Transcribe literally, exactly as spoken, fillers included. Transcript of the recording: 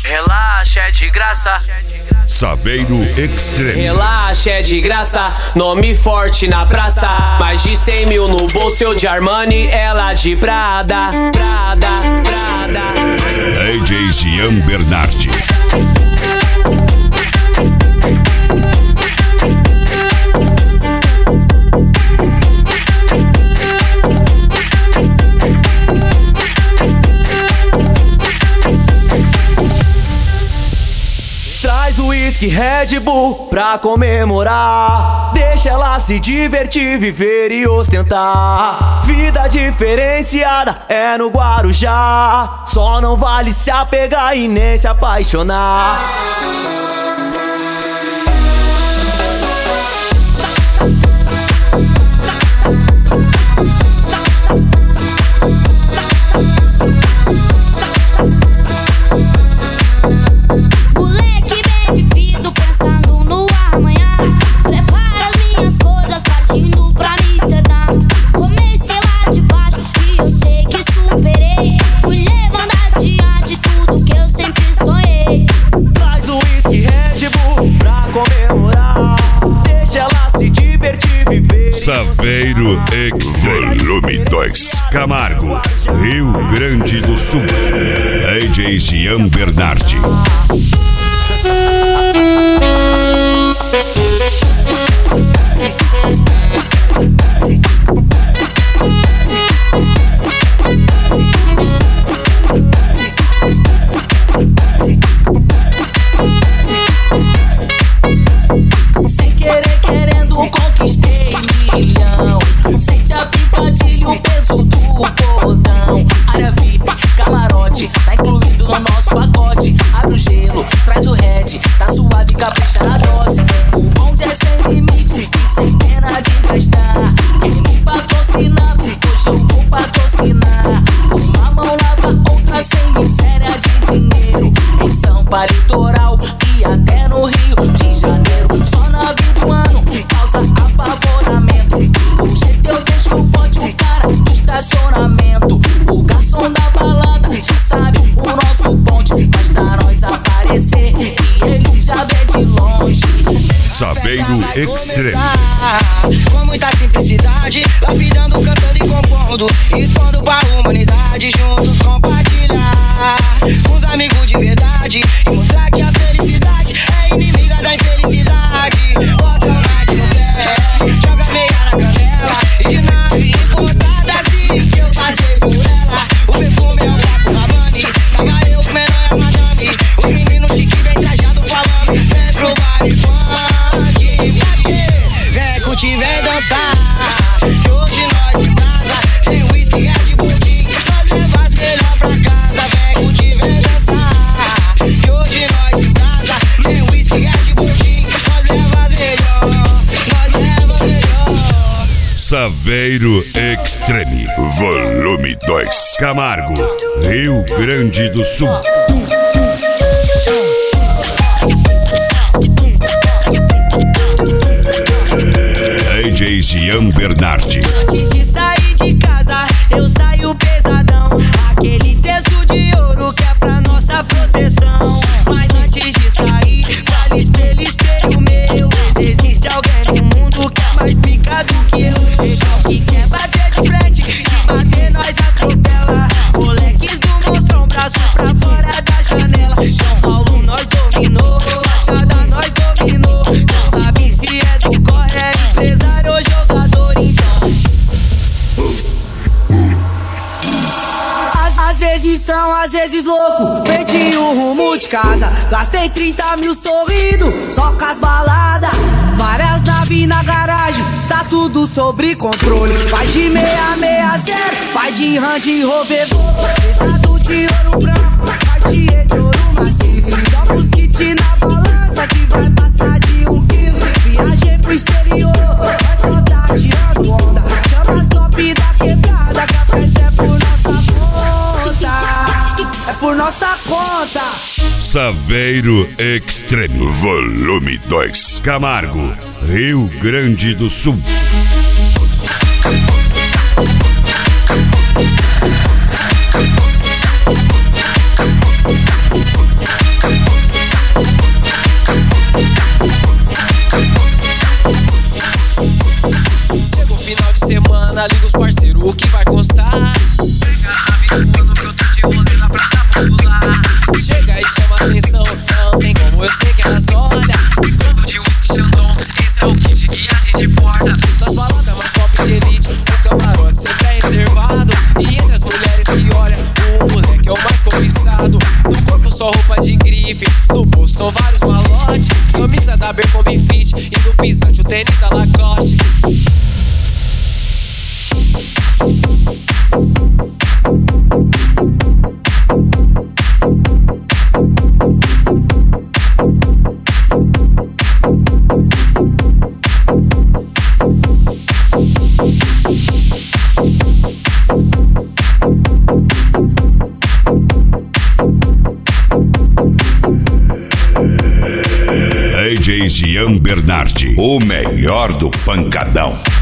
Relaxa, é de graça. Saveiro Extreme. Relaxa, é de graça. Nome forte na praça. Mais de cem mil no bolso, eu de Armani, ela de Prada. Prada, Prada. D J Jean Bernardi. Traz o uísque Red Bull pra comemorar. Deixa ela se divertir, viver e ostentar. Vida diferenciada é no Guarujá. Só não vale se apegar e nem se apaixonar. Saveiro Extreme. Volume dois. Camargo, Rio Grande do Sul. D J Jean Bernardi. Sem querer, querendo, conquistei milhão. Sente a picadilha, o peso do bordão. Área V I P, camarote, tá incluído no nosso pacote. Abre o gelo, traz o red, tá suave, capricha na dose. O bonde é sem limite e sem pena de gastar. Quem me patrocinava, hoje eu vou patrocinar. Uma mão lava, outra sem miséria de dinheiro. Em São Paulo, litoral e até no Rio de Janeiro. Só na vida do ano causa apavoramento. Com jeito eu deixo forte o cara do estacionamento. O garçom da balada já sabe o nosso ponte. Basta nós aparecer e ele já vê de longe. Saveiro Extreme. Com muita simplicidade, lapidando, cantando e compondo, expondo pra humanidade, juntos compartilhar com os amigos de verdade e mostrar que a felicidade é inimiga da infelicidade. Bota o like no pé, joga meia na canela, e de nave importada assim que eu passei por ela. O perfume é o Paco Rabanne, tava eu, os menores, as madame, os meninos chique bem trajado falando, vem pro baile funk, vem curtir, vem dançar, que hoje nós em casa tem whisky, Red Bull, nós leva as melhor pra casa, vem curtir, vem dançar, que hoje nós em casa tem whisky, Red Bull, nós leva as melhor, nós leva as melhor. Saveiro Extreme. Volume dois. Camargo, Rio Grande do Sul. D J Jean Bernardi. Antes de sair de casa, eu saio pesadão. Aquele terço de ouro que é pra nossa proteção. Mas antes de sair, fale espelho, espelho meu. Existe alguém no mundo que é mais pica do que eu. Legal que quer bater de frente, se bater nós atropela. Moleques do monstrão, braço pra fora da janela. São Paulo nós dominou, Baixada nós dominou. Não sabe se é do corre, é empresário ou jogador então. Às, às vezes são, às vezes louco. Perdi o rumo de casa, gastei trinta mil sorrindo, só com as baladas. Várias naves na garagem, tá tudo sob controle. Vai de meia, meia, zero, vai de Range Rover, pesado de ouro branco, vai de de ouro maciço. Joga os kits na balança que vai passar de um quilo. Viagem pro exterior, vai só tá tirando onda. Chama as top da quebrada, que a festa é por nossa conta. É por nossa conta. Saveiro Extreme. Volume dois. Camargo, Rio Grande do Sul. eu sei que elas olham. E combo de whisky Xandão, esse é o kit que a gente porta. Nas baladas mais top de elite, o camarote sempre é reservado. E entre as mulheres que olham, o moleque é o mais cobiçado. No corpo só roupa de grife, no bolso são vários malotes. Camisa da Abercrombie Fit e no pisante o tênis da Lacoste. D J Jean Bernardi, o melhor do pancadão.